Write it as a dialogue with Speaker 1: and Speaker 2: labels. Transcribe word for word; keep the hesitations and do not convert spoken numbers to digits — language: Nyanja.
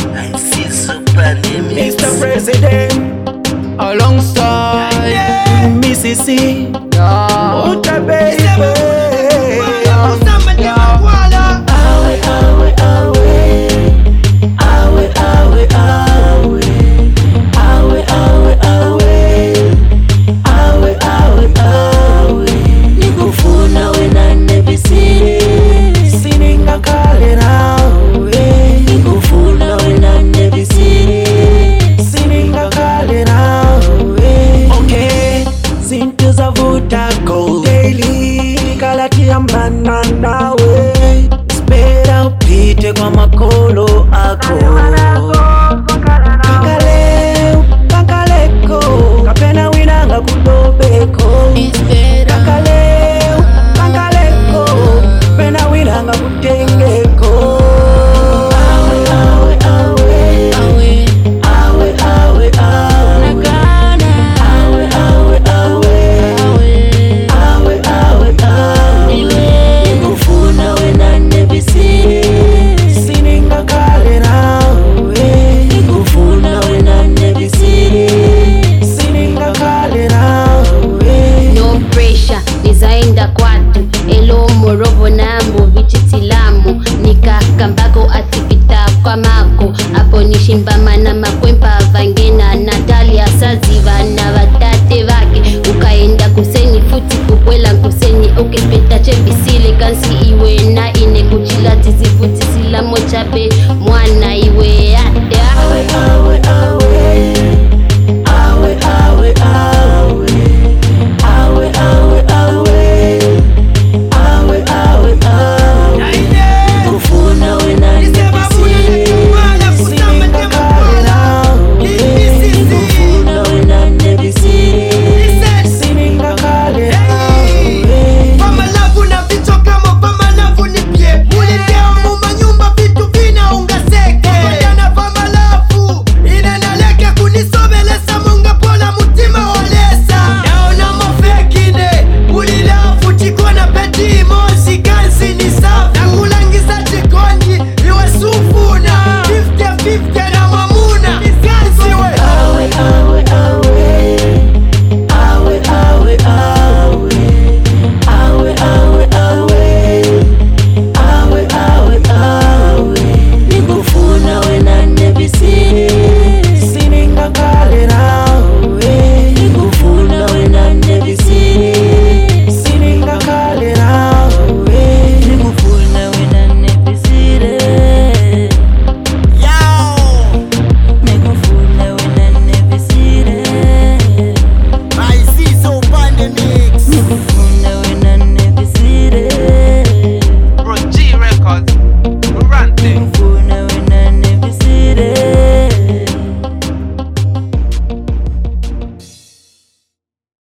Speaker 1: I see super limits.
Speaker 2: Mister President,
Speaker 3: alongside
Speaker 2: yeah. Missus C,
Speaker 3: yeah.
Speaker 2: Uta baby.
Speaker 1: Awe, awe, awe. Awe, awe, awe. Awe, awe, awe. Awe, awe, awe. Nikufuna wena nebisiri.
Speaker 2: Sininga kale nawe.
Speaker 1: Nikufuna wena nebisiri.
Speaker 2: Sininga kale nawe.
Speaker 1: Okay.
Speaker 2: Zinto zavuta go daily. Kalatia mana nawe. Spera upite kwa makolo ako. Kakaleo, kakaleko. Kapena winanga kutobeko. Kakaleo, kakaleko. Pena winanga kutengeko.
Speaker 1: Awe, awe, awe. Awe, awe, awe. Awe, awe, awe. Awe, awe, awe. Nikufuna wena nebisiri.
Speaker 2: Sininga kale nawe.
Speaker 1: Nikufuna wena nebisiri.
Speaker 2: Sininga kale nawe.
Speaker 4: No pressure, nizaenda kwatu elo morovo nambo vichitilamu nikakambako atipita kwa mako apo nishimbamana makwempa vangena Natalia saziva na vatate vake ukaenda kuseni futi kukwela kuseni ukipeta chebisile kansi iwe na ine kuchila tizifuti silamo chape